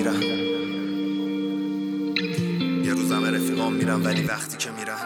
میرن، یه روزم رفیقام میرن ولی وقتی که میرن،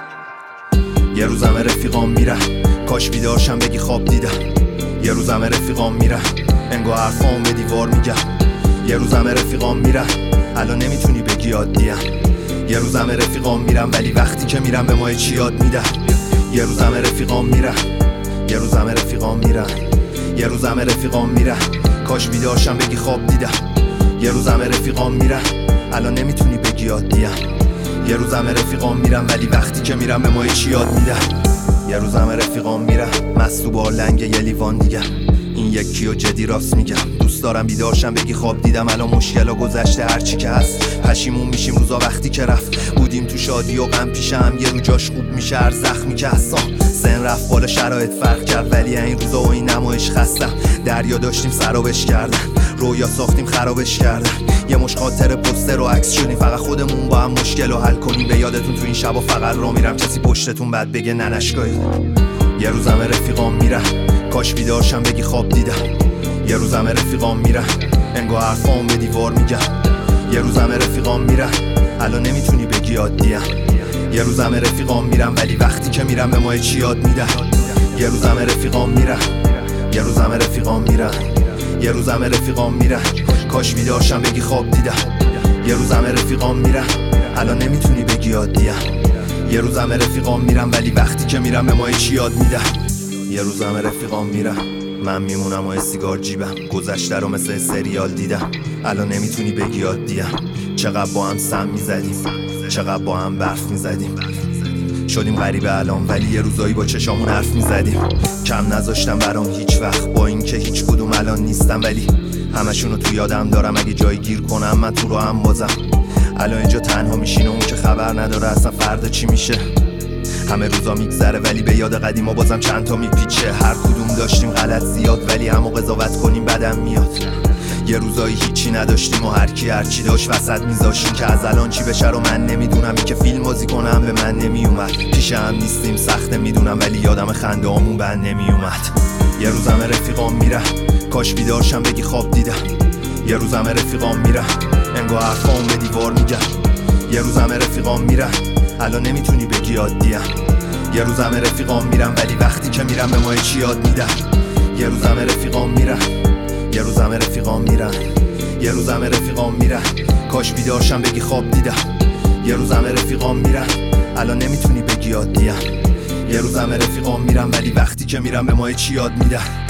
یه روزم رفیقام میرن کاش بیدارشم بگی خواب دیدم، یه روزم رفیقام میرن انگار حرفام به دیوار میگم، یه روزم رفیقام میرن الان نمیتونی بگی عادیم، یه روزم رفیقام میرن ولی وقتی که میرن به ما چی یاد میدن، یه روزم رفیقام میرن، یه روزم رفیقام میرن، یه روزم رفیقام میرن کاش بیدارشم بگی خواب دیدم، یه روزم رفیقام میرن الان نمیتونی بگی عادیم، یه روزم رفیقام میرن ولی وقتی که میرن به ما چی یاد میدن، یه روزم رفیقام میرن مست و با لنگ یه لیوان دیگه، این یکی و جدی راست میگم، دوست دارم بیدارشم بگی خواب دیدم، الان مشکلا گذشته هرچی که هست، پشیمون میشیم روزا وقتی که رفت، بودیم تو شادی و غم پیشم، یه رو جاش خوب میشه هر زخمی که هستم، سن رفت بالا شرایط فرق کرد ولی این روزا و این نمایش خستم، دریا داشتیم سرابش کردن، رویا ساختیم خرابش کردن، یه مش خاطر پوستر و عکس شدیم، فقط خودمون با هم مشکل رو حل کنیم، به یادتون تو این شبا فقط را میرم کسی پشتتون بعد بگه ننشگاهی، یه روزم رفیقام میرن کاش بیدارشم بگی خواب دیدم، یه روزم رفیقام میرن انگار حرفام به دیوار میگم، یه روزم رفیقام میرن الان نمیتونی بگی عادیم، یه روزم رفیقام میرن ولی وقتی که میرن به ما چی یاد میدن، یه روزم رفیقام میرن، یه روزم رفیقام میرن، یه روزم رفیقام میرن کاش بیدارشم بگی خواب دیدم، یه روزم رفیقام میرن الان نمیتونی بگی عادیم، یه روزم رفیقام میرن ولی وقتی که میرن به ما چی یاد میدن، یه روزم رفیقام میرن من میمونم و سیگار جیبم، گذشته رو مثل سریال دیدم، الان نمیتونی بگی عادیم، چقدر با هم سم میزدیم، چقدر با هم برف میزدیم، شدیم غریبه الان ولی یه روزایی با چشامون حرف میزدیم، کم نذاشتم برام هیچ وقت با اینکه هیچ کدوم الان نیستم، ولی همشونو تو یادم دارم، اگه جایی گیر کنم من تو رو هم بازم، الان اینجا تنها میشینه اون که خبر نداره اصلا فردا چی میشه، همه روزا میگذره ولی به یاد قدیما بازم چند تا میپیچه، هر کدوم داشتیم غلط زیاد ولی همو قضاوت کنیم بدم میاد، یه روزایی هیچی نداشتیم و هر کی هرچی داشت وسط میذاشتیم که از الان چی بشه رو من نمیدونم، این که فیلم بازی کنم به من نمیومد، پیش هم نیستیم سخته میدونم ولی یادم خنده هامون بند نمیومد، یه روزم رفیقام میرن کاش بیدارشم بگی خواب دیدم، یه روزم رفیقام میرن انگار حرفام به دیوار میگم، یه روزم رفیقام میرن الان نمیتونی بگی عادیم، یه روزم رفیقام میرن ولی وقتی که میرن به ما چی یاد میدن، یه روزم رفیقام میرن، یه روزم رفیقام میرن، یه روزم رفیقام میرن کاش بیدارشم بگی خواب دیدم، یه روزم رفیقام میرن الان نمیتونی بگی عادیم، یه روزم رفیقام میرن ولی وقتی که میرن به ما چی یاد میدن.